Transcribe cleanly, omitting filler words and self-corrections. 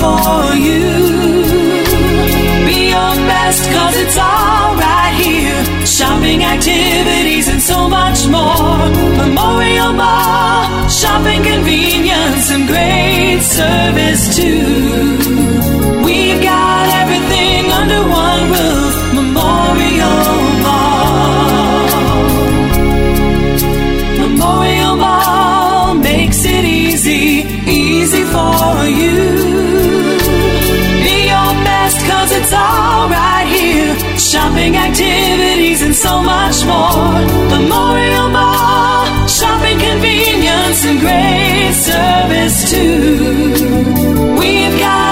for you. Be your best, 'cause it's all right here. Shopping activities and so much more. Memorial Mall, shopping convenience and great service too. We've got everything under one roof. Memorial Mall. Memorial Mall makes it easy, easy for you. Be your best, 'cause it's all right here. Shopping activities and so much more. Memorial Mall, shopping convenience and great service too. We've got